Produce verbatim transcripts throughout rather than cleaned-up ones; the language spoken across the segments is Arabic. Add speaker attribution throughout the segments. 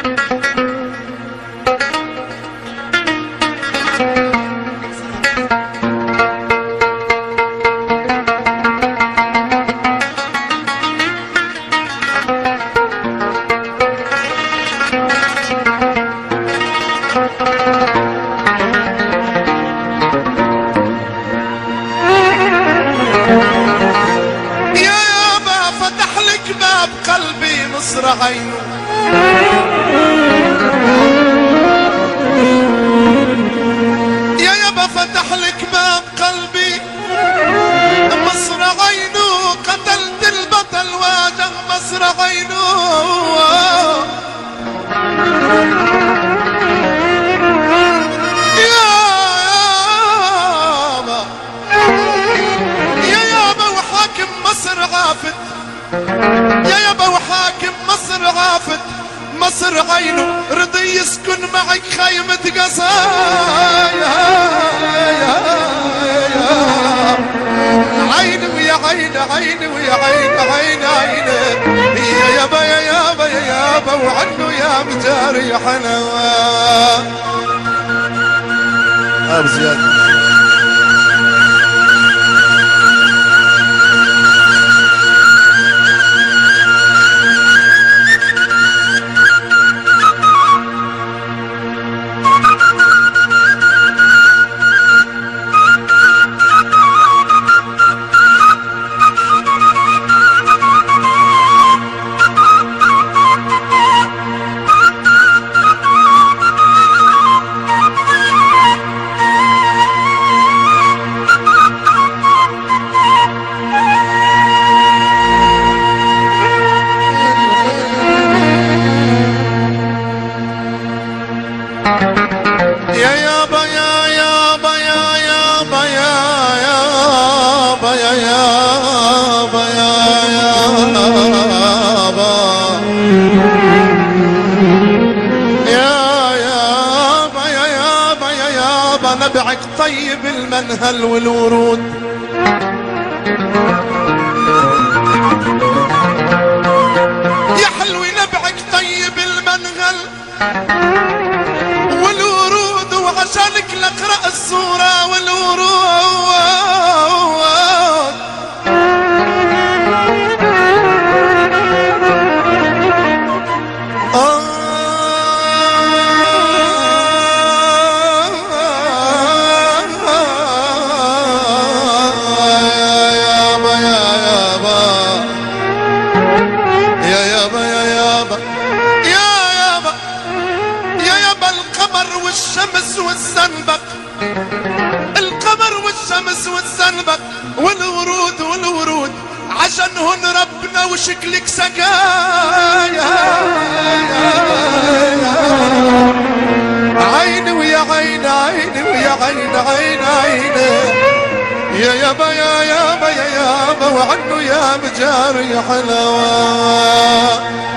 Speaker 1: عينه يا يابا فتح لك باب قلبي مصر عينه قتلت البطل واجه مصر عينه يا يابا يا يابا وحاكم مصر عافت يا يابا وحاكم مصر عافت مصر عينه رضي يسكن معك خيمة قصايا عيني ويا عيني عيني ويا عيني عيني عيني يا يابا يا يابا يا يابا وعنه يا مجاري حنوان ابو زياد نبعك طيب المنهل والورود يا حلوي نبعك طيب المنهل والورود وعشانك نقرأ الصورة والورود والشمس والزنبق القمر والشمس والزنبق والورود والورود عشانهن ربنا وشكلك سقايا عيني ويا عين عيني ويا عين عين عيني يا يابا يا يابا يا يابا وعنه يا مجاري حلوان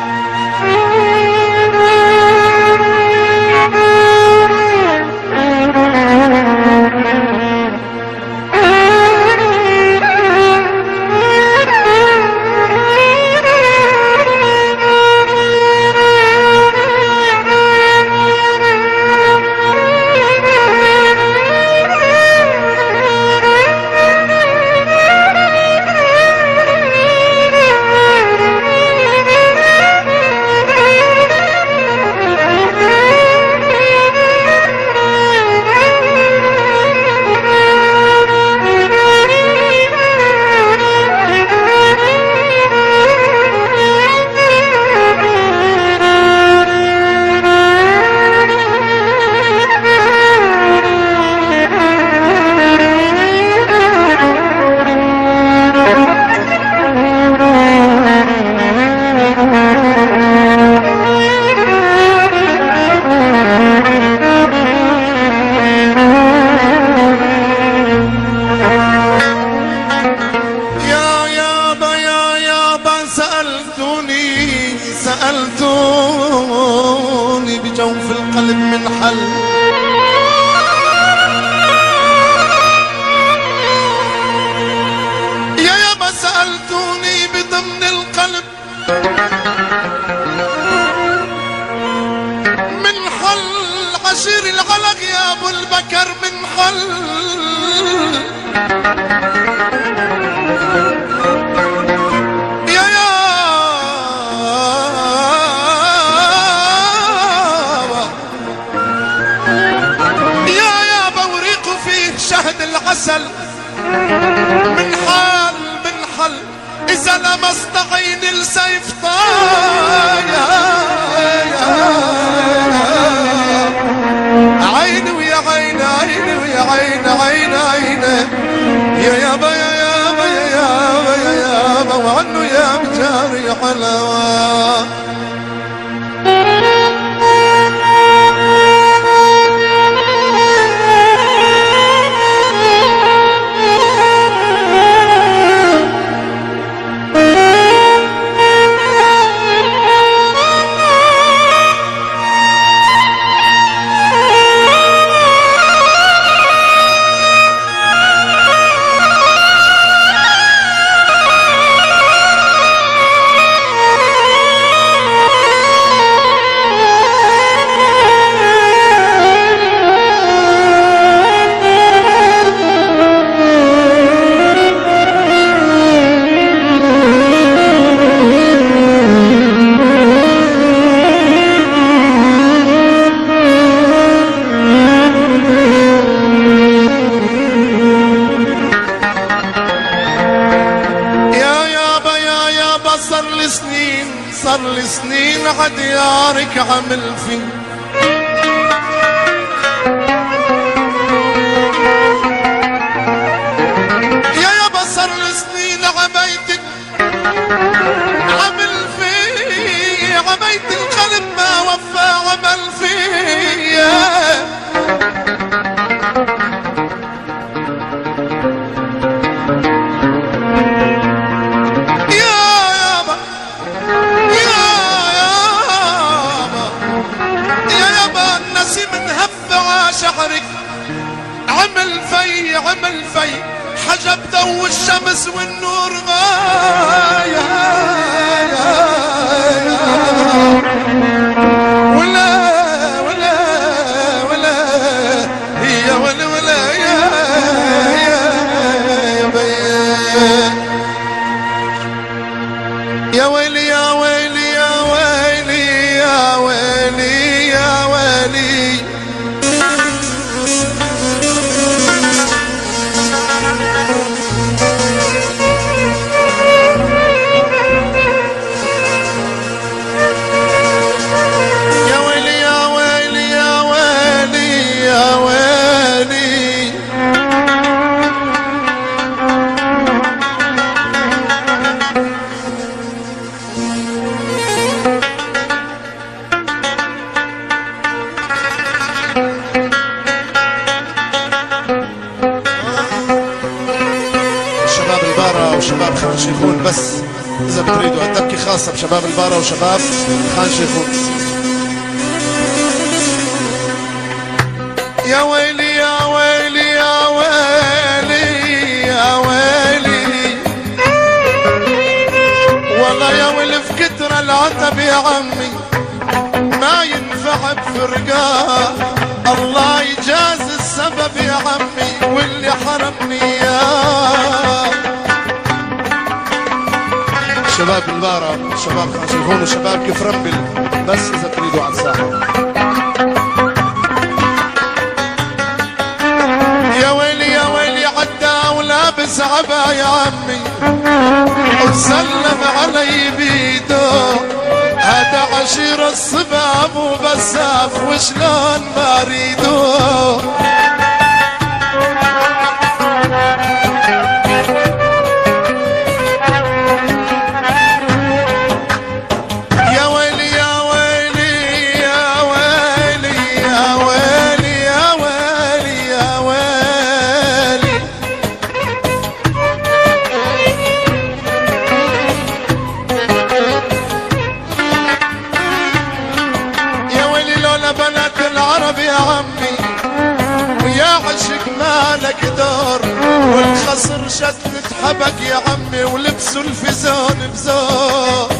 Speaker 1: سألتوني بجوف القلب من حل يا يابا سألتوني بضمن القلب ابو البكر من حل يا يا يا يا بوريق فيه شهد العسل من حال من حل إذا لمست عين السيف طايا عيني ويا عين عيني ويا عين عين عين يا يابا يا يابا يا يابا يا يابا وعنه يا بجاري حلاوة صار لي سنين عديارك عمل في يا يابا صار لي سنين عبيتك عمل في عبيت القلب ما وفى عمل في شعرك عمل في عمل في حجب ضو الشمس والنور غاية ولا ولا ولا هي ولا ولا يا يا يا ويلي يا ويلي يا ويلي يا ويلي يا ويلي وشباب خان شيخون بس إذا بتريدوا الدبكة خاصة بشباب البارة وشباب خان شيخون. يا ويلي يا ويلي يا ويلي يا ويلي والله يا ويلي في كتر العتب يا عمي ما ينفع بفرقاه الله يجاز السبب يا عمي واللي حرمني اياه. شباب البارة شباب خان شيخون وشباب كيف ربل بس إذا تريدوا على الساحة. يا ويلي يا ويلي عدى ولابس عبا يا عمي وسلم علي بيده هذا عشير الصباب وبساف وشلون ما ريدو. يا عمي ويا عشق مالك دور والخصر شتت حبك يا عمي ولبسوا الفزون بزور.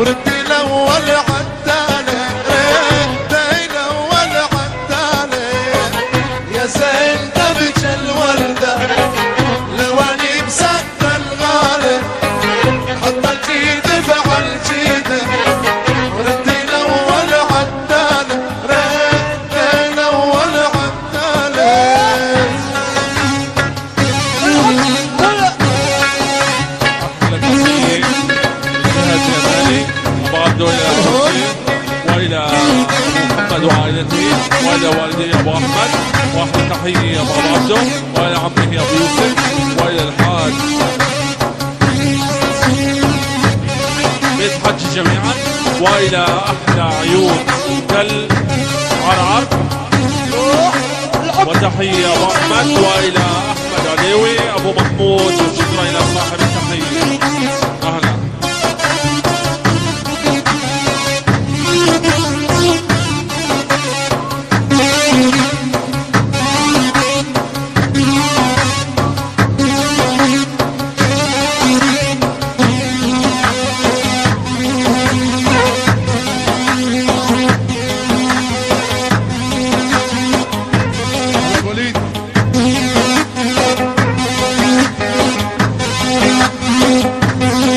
Speaker 1: وردي الاول عدالي ردي الاول عدالي يا زين دبج الوردة لواني مسد الغالي حط الجيد فعل جيده وردي الاول عدالي ردي الاول عدالي
Speaker 2: والى محمد وعائلته والى والدي ابو احمد واحلى تحيه يا ابو عبده والى عمه ابو يوسف والى الحاج بيت حج جميعا والى احلى عيون تل عرعر وتحيه ابو احمد والى احمد عليوي ابو محمود وشكرا الى صاحب التحيه. اهلا
Speaker 1: وليد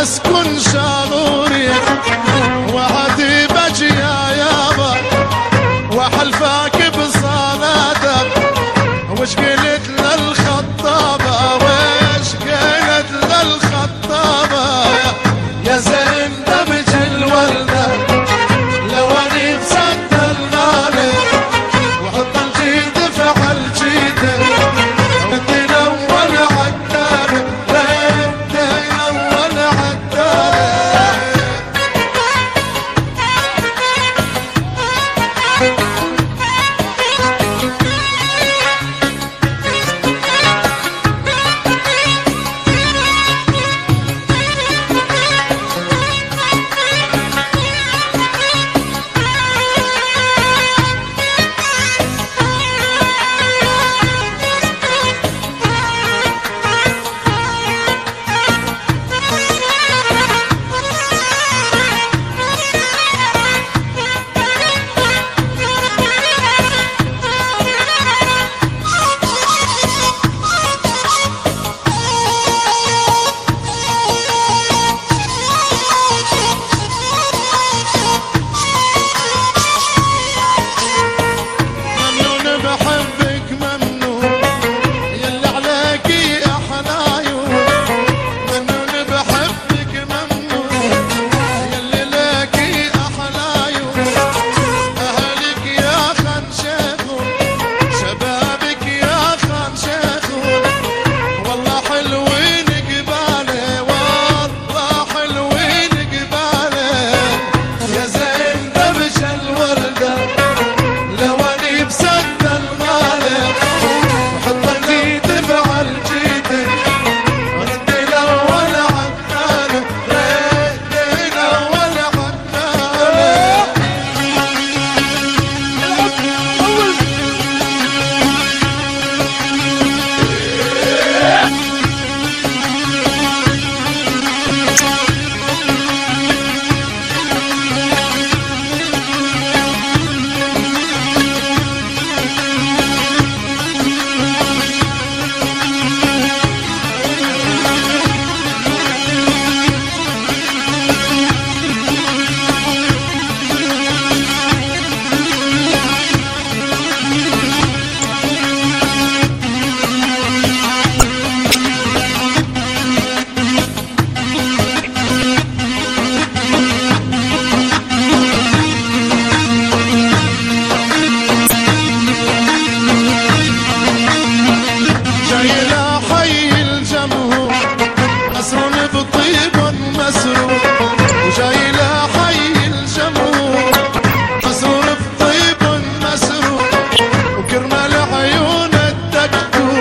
Speaker 1: واسكن شاغوري وعدي بجي يا يابا وحلفاك بصلاتك. وش قلت للخطابة وش قلت للخطابة يا زينب الولدة لو اني بسد المالك وحط الجيد فعل جيدك ودي الاول عالتالي ودي الاول عالتالي.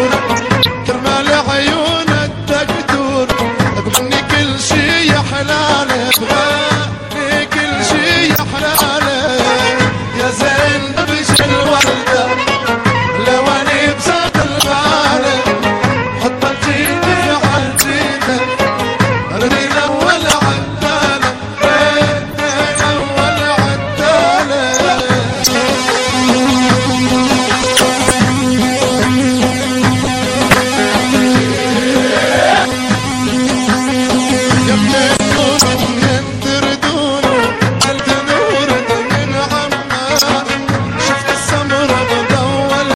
Speaker 1: كل شي يحلى